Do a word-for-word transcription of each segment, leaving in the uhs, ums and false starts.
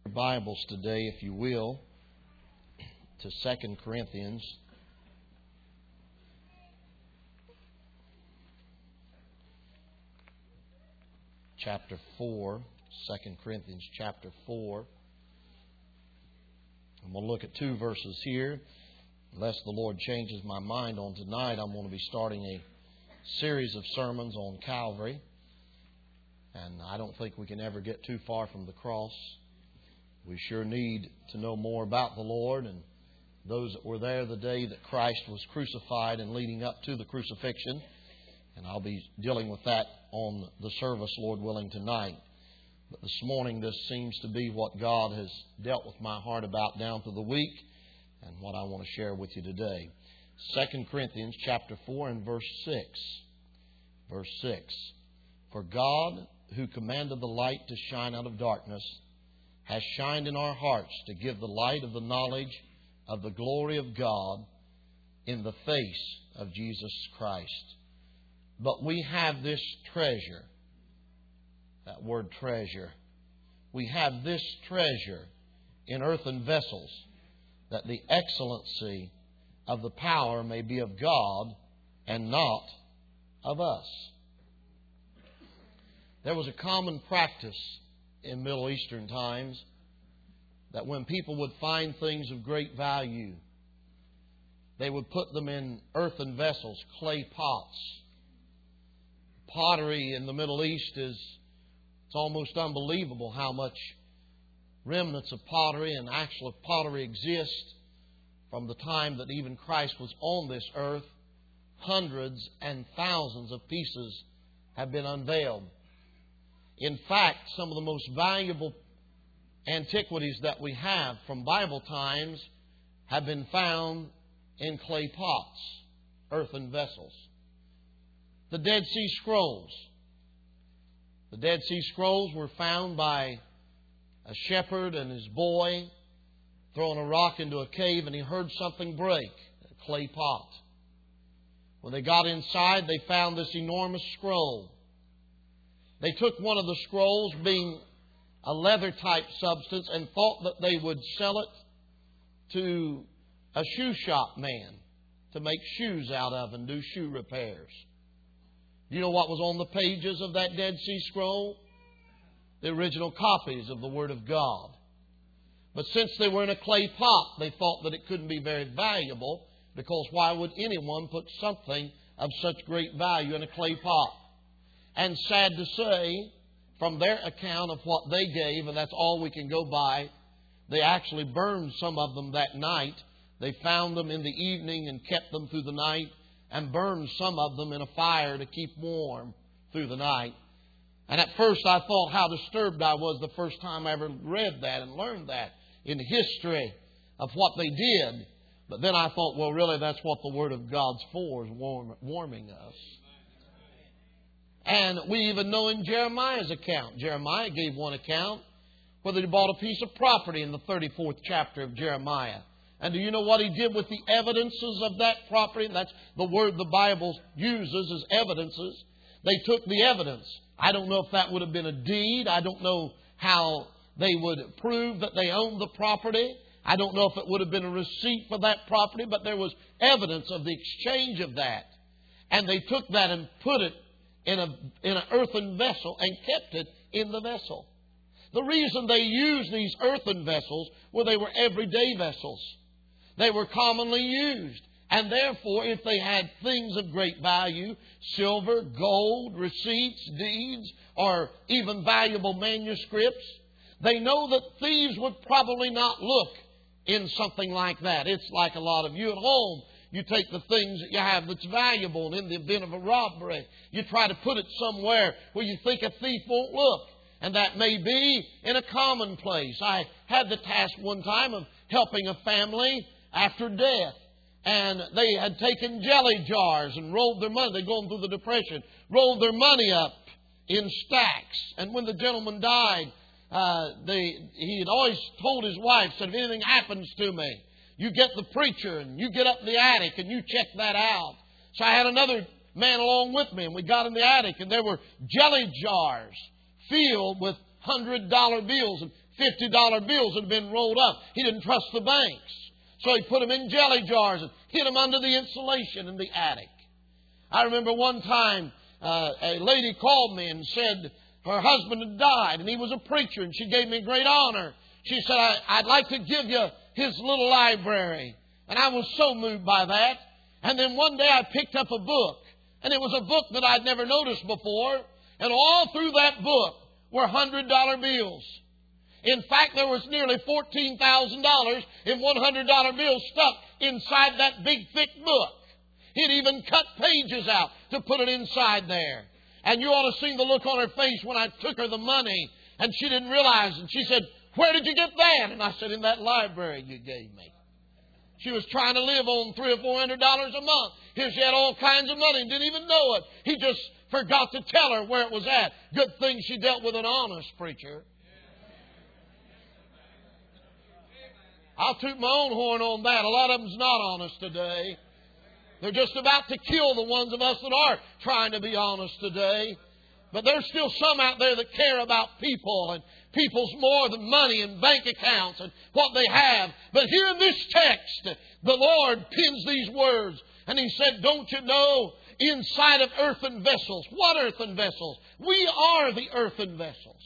Your Bibles today, if you will, to Second Corinthians. Chapter four. Second Corinthians chapter four. I'm going to look at two verses here. Unless the Lord changes my mind on tonight, I'm going to be starting a series of sermons on Calvary. And I don't think we can ever get too far from the cross. We sure need to know more about the Lord and those that were there the day that Christ was crucified and leading up to the crucifixion. And I'll be dealing with that on the service, Lord willing, tonight. But this morning, this seems to be what God has dealt with my heart about down through the week and what I want to share with you today. Second Corinthians chapter four and verse six. Verse six. For God, who commanded the light to shine out of darkness, has shined in our hearts to give the light of the knowledge of the glory of God in the face of Jesus Christ. But we have this treasure. That word treasure. We have this treasure in earthen vessels, that the excellency of the power may be of God and not of us. There was a common practice in Middle Eastern times that when people would find things of great value, they would put them in earthen vessels, clay pots. Pottery in the Middle East is, it's almost unbelievable how much remnants of pottery and actual pottery exist from the time that even Christ was on this earth. Hundreds and thousands of pieces have been unveiled. In fact, some of the most valuable antiquities that we have from Bible times have been found in clay pots, earthen vessels. The Dead Sea Scrolls. The Dead Sea Scrolls were found by a shepherd and his boy throwing a rock into a cave, and he heard something break, a clay pot. When they got inside, they found this enormous scroll. They took one of the scrolls, being a leather-type substance, and thought that they would sell it to a shoe shop man to make shoes out of and do shoe repairs. Do you know what was on the pages of that Dead Sea Scroll? The original copies of the Word of God. But since they were in a clay pot, they thought that it couldn't be very valuable, because why would anyone put something of such great value in a clay pot? And sad to say, from their account of what they gave, and that's all we can go by, they actually burned some of them that night. They found them in the evening and kept them through the night, and burned some of them in a fire to keep warm through the night. And at first I thought how disturbed I was the first time I ever read that and learned that in the history of what they did. But then I thought, well, really, that's what the Word of God's for, is warm, warming us. And we even know in Jeremiah's account, Jeremiah gave one account where he bought a piece of property in the thirty-fourth chapter of Jeremiah. And do you know what he did with the evidences of that property? That's the word the Bible uses, is evidences. They took the evidence. I don't know if that would have been a deed. I don't know how they would prove that they owned the property. I don't know if it would have been a receipt for that property, but there was evidence of the exchange of that. And they took that and put it in a in an earthen vessel and kept it in the vessel. The reason they used these earthen vessels were they were everyday vessels. They were commonly used. And therefore, if they had things of great value, silver, gold, receipts, deeds, or even valuable manuscripts, they know that thieves would probably not look in something like that. It's like a lot of you at home. You take the things that you have that's valuable, and in the event of a robbery, you try to put it somewhere where you think a thief won't look. And that may be in a common place. I had the task one time of helping a family after death. And they had taken jelly jars and rolled their money. They'd gone through the Depression. Rolled their money up in stacks. And when the gentleman died, uh, they, he had always told his wife, said, if anything happens to me, you get the preacher and you get up in the attic and you check that out. So I had another man along with me, and we got in the attic, and there were jelly jars filled with one hundred dollar bills and fifty dollar bills that had been rolled up. He didn't trust the banks. So he put them in jelly jars and hid them under the insulation in the attic. I remember one time uh, a lady called me and said her husband had died, and he was a preacher, and she gave me great honor. She said, I, I'd like to give you his little library. And I was so moved by that. And then one day I picked up a book, and it was a book that I'd never noticed before. And all through that book were one hundred dollar bills. In fact, there was nearly fourteen thousand dollars in one hundred dollar bills stuck inside that big, thick book. He'd even cut pages out to put it inside there. And you ought to see the look on her face when I took her the money. And she didn't realize. And she said, where did you get that? And I said, in that library you gave me. She was trying to live on three or four hundred dollars a month. Here she had all kinds of money and didn't even know it. He just forgot to tell her where it was at. Good thing she dealt with an honest preacher. I'll toot my own horn on that. A lot of them's not honest today. They're just about to kill the ones of us that are trying to be honest today. But there's still some out there that care about people and people's more than money and bank accounts and what they have. But here in this text, the Lord pins these words. And He said, don't you know, inside of earthen vessels. What earthen vessels? We are the earthen vessels.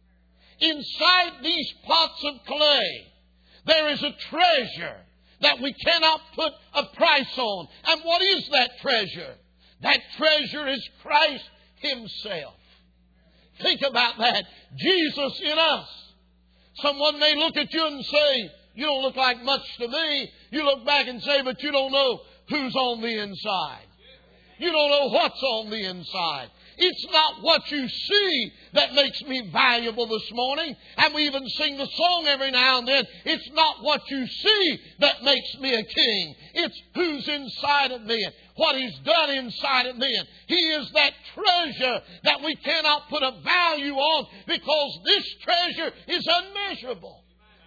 Inside these pots of clay, there is a treasure that we cannot put a price on. And what is that treasure? That treasure is Christ Himself. Think about that. Jesus in us. Someone may look at you and say, you don't look like much to me. You look back and say, but you don't know who's on the inside. You don't know what's on the inside. It's not what you see that makes me valuable this morning. And we even sing the song every now and then. It's not what you see that makes me a king. It's who's inside of me and what He's done inside of me. And He is that treasure that we cannot put a value on because this treasure is unmeasurable.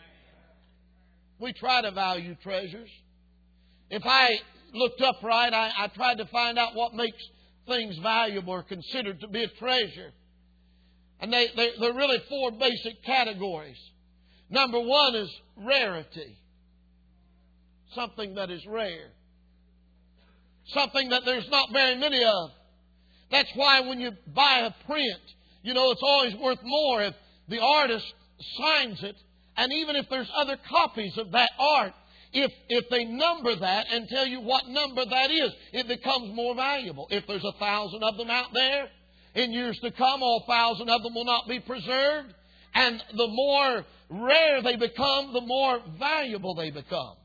We try to value treasures. If I looked upright, I, I tried to find out what makes things valuable or considered to be a treasure. And they, they, they're really four basic categories. Number one is rarity. Something that is rare. Something that there's not very many of. That's why when you buy a print, you know, it's always worth more if the artist signs it. And even if there's other copies of that art, If, if they number that and tell you what number that is, it becomes more valuable. If there's a thousand of them out there, in years to come, all thousand of them will not be preserved. And the more rare they become, the more valuable they become.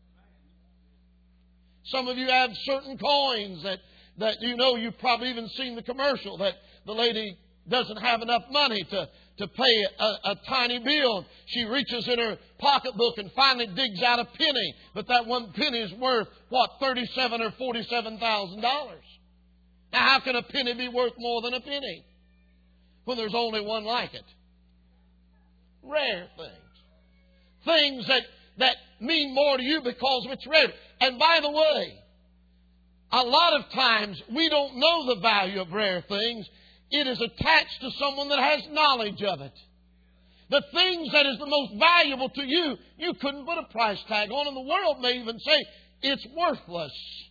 Some of you have certain coins that, that you know, you've probably even seen the commercial that the lady doesn't have enough money to, to pay a, a tiny bill. She reaches in her pocketbook and finally digs out a penny. But that one penny is worth, what, thirty-seven or forty-seven thousand dollars. Now, how can a penny be worth more than a penny when there's only one like it? Rare things. Things that, that mean more to you because of its rarity. And by the way, a lot of times we don't know the value of rare things. It is attached to someone that has knowledge of it. The things that is the most valuable to you, you couldn't put a price tag on, and the world may even say it's worthless.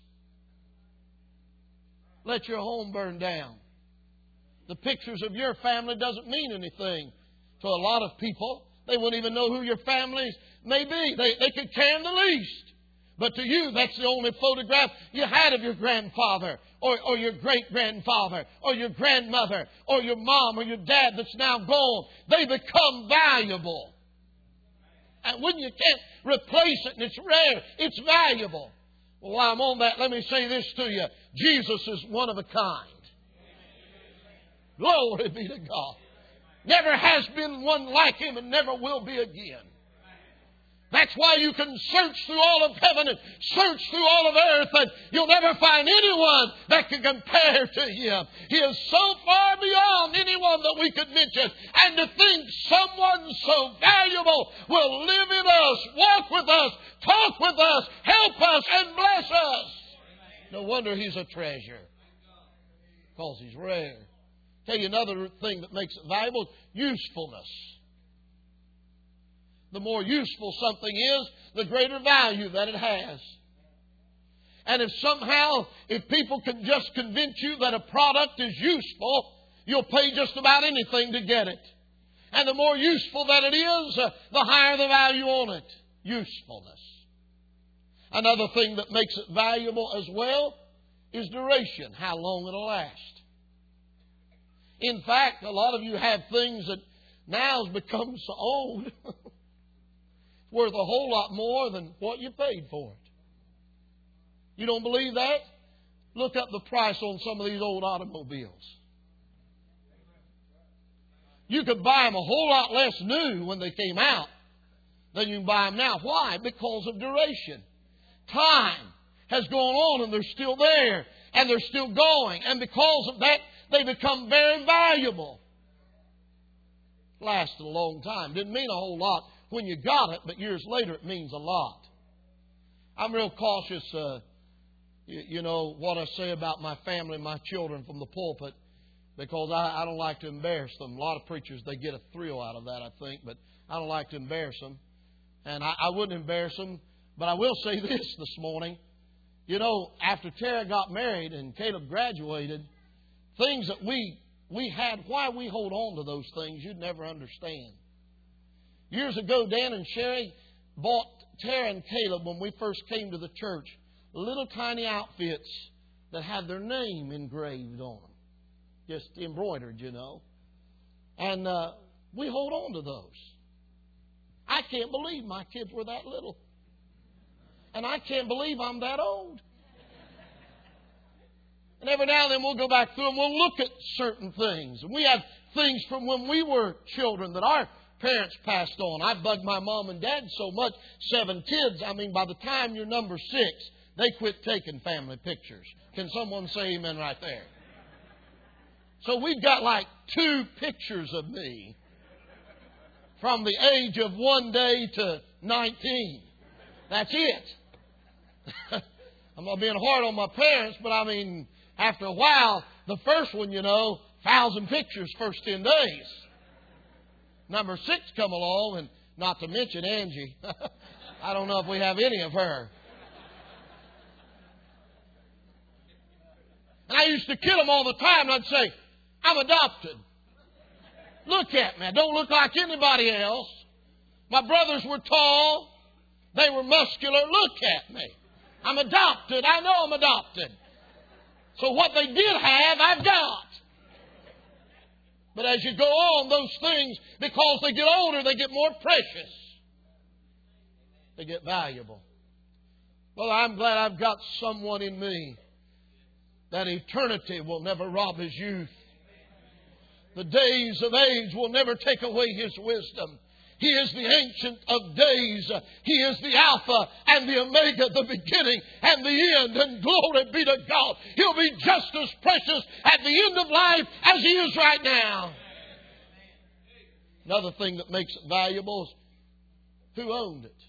Let your home burn down. The pictures of your family doesn't mean anything to a lot of people. They wouldn't even know who your family may be. They, they could care the least. But to you, that's the only photograph you had of your grandfather or, or your great-grandfather or your grandmother or your mom or your dad that's now gone. They become valuable. And when you can't replace it and it's rare, it's valuable. Well, while I'm on that, let me say this to you. Jesus is one of a kind. Glory be to God. Never has been one like Him and never will be again. That's why you can search through all of heaven and search through all of earth, and you'll never find anyone that can compare to Him. He is so far beyond anyone that we could mention. And to think someone so valuable will live in us, walk with us, talk with us, help us, and bless us. No wonder He's a treasure. Because He's rare. Tell you another thing that makes it valuable: usefulness. The more useful something is, the greater value that it has. And if somehow, if people can just convince you that a product is useful, you'll pay just about anything to get it. And the more useful that it is, uh, the higher the value on it. Usefulness. Another thing that makes it valuable as well is duration, how long it'll last. In fact, a lot of you have things that now has become so old, worth a whole lot more than what you paid for it. You don't believe that? Look up the price on some of these old automobiles. You could buy them a whole lot less new when they came out than you can buy them now. Why? Because of duration. Time has gone on and they're still there and they're still going. And because of that, they become very valuable. Lasted a long time. Didn't mean a whole lot when you got it, but years later it means a lot. I'm real cautious, uh, you, you know, what I say about my family and my children from the pulpit, because I, I don't like to embarrass them. A lot of preachers, they get a thrill out of that, I think, but I don't like to embarrass them. And I, I wouldn't embarrass them, but I will say this this morning. You know, after Tara got married and Caleb graduated, things that we we had, why we hold on to those things, you'd never understand. Years ago, Dan and Sherry bought Tara and Caleb, when we first came to the church, little tiny outfits that had their name engraved on them. Just embroidered, you know. And uh, we hold on to those. I can't believe my kids were that little. And I can't believe I'm that old. And every now and then we'll go back through and we'll look at certain things. And we have things from when we were children that our parents passed on. I bugged my mom and dad so much. Seven kids. I mean, by the time you're number six, they quit taking family pictures. Can someone say amen right there? So we've got like two pictures of me from the age of one day to nineteen. That's it. I'm not being hard on my parents, but I mean, after a while, the first one, you know, thousand pictures first ten days. Number six come along, and not to mention Angie. I don't know if we have any of her. And I used to kid them all the time, and I'd say, I'm adopted. Look at me. I don't look like anybody else. My brothers were tall. They were muscular. Look at me. I'm adopted. I know I'm adopted. So what they did have, I've got. But as you go on, those things, because they get older, they get more precious. They get valuable. Well, I'm glad I've got someone in me that eternity will never rob his youth. The days of age will never take away his wisdom. He is the Ancient of Days. He is the Alpha and the Omega, the beginning and the end. And glory be to God. He'll be just as precious at the end of life as He is right now. Another thing that makes it valuable is who owned it.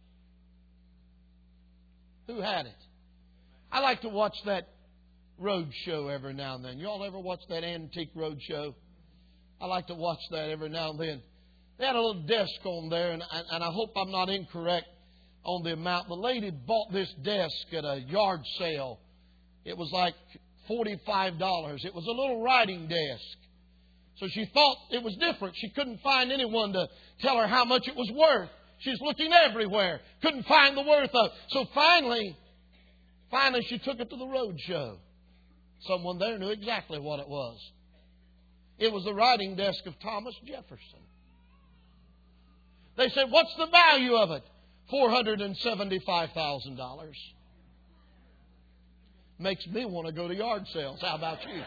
Who had it? I like to watch that road show every now and then. You all ever watch that antique road show? I like to watch that every now and then. They had a little desk on there, and, and I hope I'm not incorrect on the amount. The lady bought this desk at a yard sale. It was like forty-five dollars. It was a little writing desk. So she thought it was different. She couldn't find anyone to tell her how much it was worth. She's looking everywhere. Couldn't find the worth of it. So finally, finally she took it to the road show. Someone there knew exactly what it was. It was the writing desk of Thomas Jefferson. They said, what's the value of it? four hundred seventy-five thousand dollars. Makes me want to go to yard sales. How about you?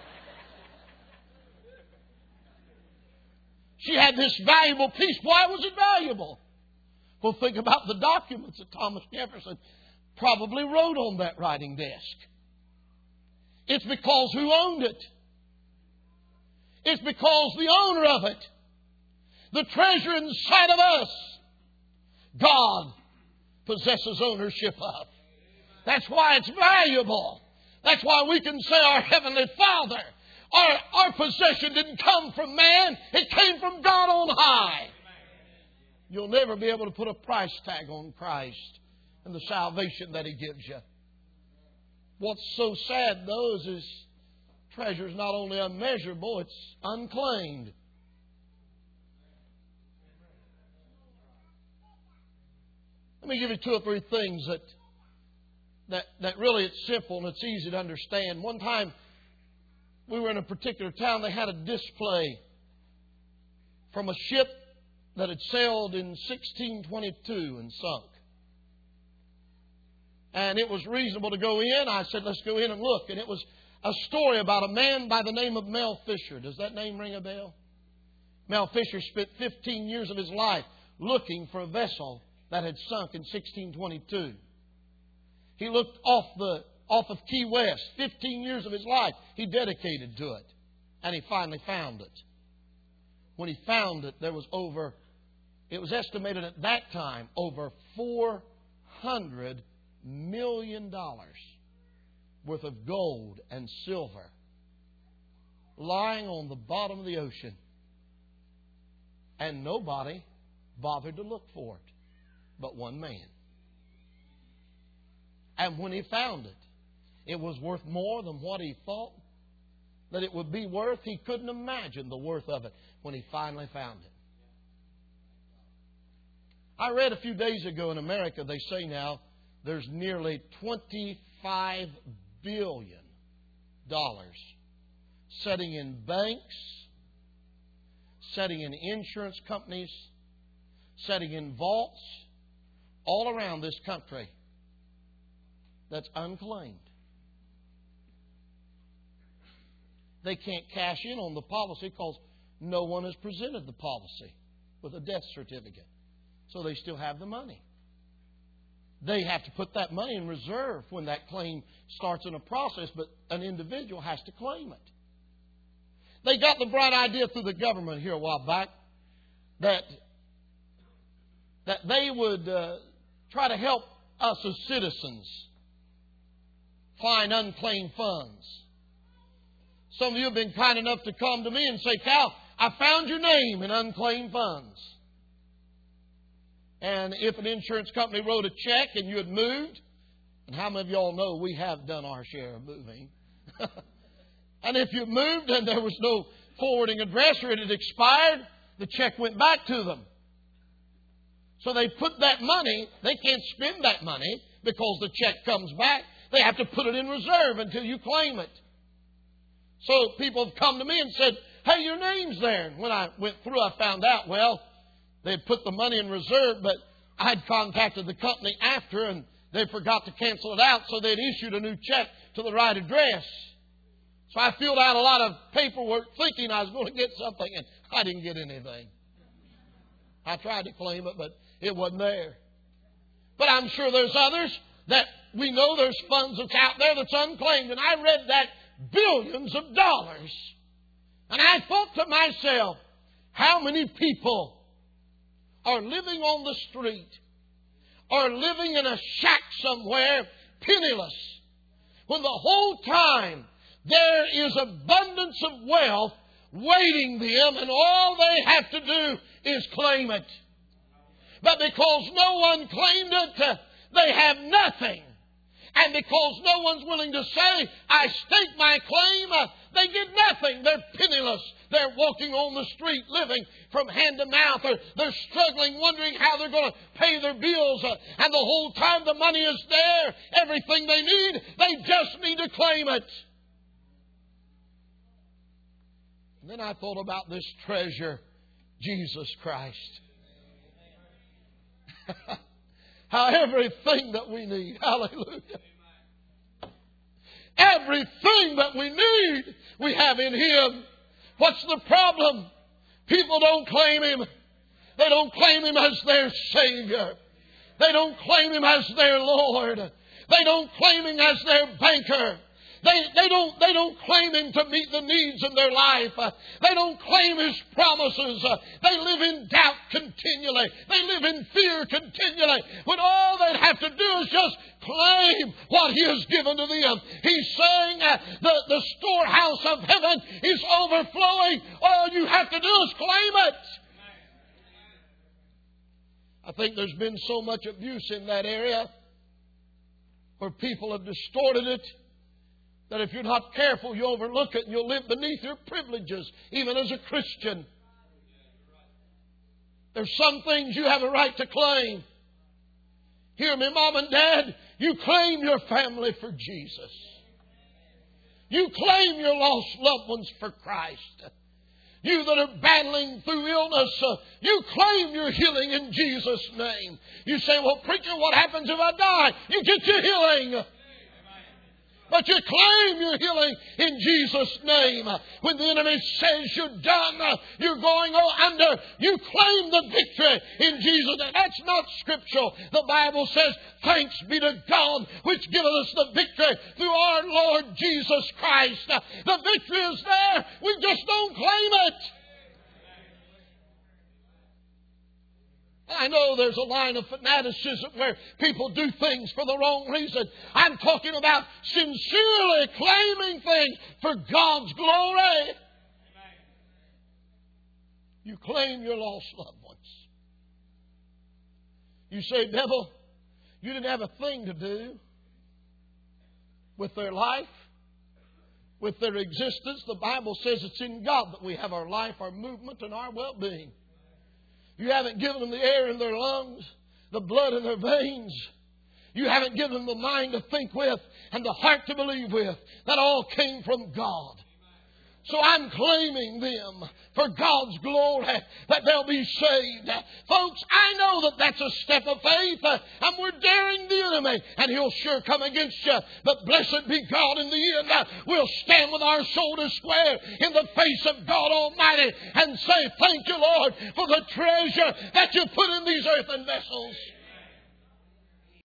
She had this valuable piece. Why was it valuable? Well, think about the documents that Thomas Jefferson probably wrote on that writing desk. It's because who owned it? It's because the owner of it, the treasure inside of us, God possesses ownership of. That's why it's valuable. That's why we can say our Heavenly Father. Our, our possession didn't come from man. It came from God on high. You'll never be able to put a price tag on Christ and the salvation that He gives you. What's so sad, though, is His treasure is not only unmeasurable, it's unclaimed. Let me give you two or three things that, that, that really it's simple and it's easy to understand. One time, we were in a particular town. They had a display from a ship that had sailed in sixteen twenty-two and sunk. And it was reasonable to go in. I said, let's go in and look. And it was a story about a man by the name of Mel Fisher. Does that name ring a bell? Mel Fisher spent fifteen years of his life looking for a vessel that had sunk in sixteen twenty-two. He looked off the off of Key West. fifteen years of his life he dedicated to it. And he finally found it. When he found it, there was over, it was estimated at that time, over four hundred million dollars worth of gold and silver lying on the bottom of the ocean. And nobody bothered to look for it but one man. And when he found it, it was worth more than what he thought that it would be worth. He couldn't imagine the worth of it when he finally found it. I read a few days ago in America, they say now, there's nearly twenty-five billion dollars sitting in banks, sitting in insurance companies, sitting in vaults all around this country that's unclaimed. They can't cash in on the policy because no one has presented the policy with a death certificate. So they still have the money. They have to put that money in reserve when that claim starts in a process, but an individual has to claim it. They got the bright idea through the government here a while back that, that they would uh, try to help us as citizens find unclaimed funds. Some of you have been kind enough to come to me and say, Cal, I found your name in unclaimed funds. And if an insurance company wrote a check and you had moved, and how many of y'all know we have done our share of moving? And if you moved and there was no forwarding address or it had expired, the check went back to them. So they put that money, they can't spend that money because the check comes back. They have to put it in reserve until you claim it. So people have come to me and said, hey, your name's there. And when I went through, I found out, well, they'd put the money in reserve, but I'd contacted the company after and they forgot to cancel it out, so they'd issued a new check to the right address. So I filled out a lot of paperwork thinking I was going to get something, and I didn't get anything. I tried to claim it, but it wasn't there. But I'm sure there's others that we know there's funds that's out there that's unclaimed. And I read that billions of dollars. And I thought to myself, how many people are living on the street or living in a shack somewhere penniless when the whole time there is abundance of wealth waiting them and all they have to do is claim it. But because no one claimed it, they have nothing. And because no one's willing to say, I stake my claim, they get nothing. They're penniless. They're walking on the street, living from hand to mouth. Or they're struggling, wondering how they're going to pay their bills. And the whole time the money is there, everything they need, they just need to claim it. And then I thought about this treasure, Jesus Christ. How everything that we need, hallelujah, everything that we need, we have in Him. What's the problem? People don't claim Him. They don't claim Him as their Savior. They don't claim Him as their Lord. They don't claim Him as their banker. They, they, don't, they don't claim Him to meet the needs in their life. Uh, they don't claim His promises. Uh, they live in doubt continually. They live in fear continually. When all they have to do is just claim what He has given to them. He's saying uh, the, the storehouse of heaven is overflowing. All you have to do is claim it. I think there's been so much abuse in that area where people have distorted it that if you're not careful, you overlook it and you'll live beneath your privileges, even as a Christian. There's some things you have a right to claim. Hear me, Mom and Dad. You claim your family for Jesus. You claim your lost loved ones for Christ. You that are battling through illness, uh, you claim your healing in Jesus' name. You say, well, preacher, what happens if I die? You get your healing. But you claim your healing in Jesus' name. When the enemy says you're done, you're going under, you claim the victory in Jesus' name. That's not scriptural. The Bible says, thanks be to God which giveth us the victory through our Lord Jesus Christ. The victory is there. We just don't claim it. I know there's a line of fanaticism where people do things for the wrong reason. I'm talking about sincerely claiming things for God's glory. You claim your lost loved ones. You say, devil, you didn't have a thing to do with their life, with their existence. The Bible says it's in God that we have our life, our movement, and our well-being. You haven't given them the air in their lungs, the blood in their veins. You haven't given them the mind to think with and the heart to believe with. That all came from God. So I'm claiming them for God's glory, that they'll be saved. Folks, I know that that's a step of faith, and we're daring the enemy, and he'll sure come against you. But blessed be God in the end. We'll stand with our shoulders square in the face of God Almighty and say, thank you, Lord, for the treasure that you put in these earthen vessels.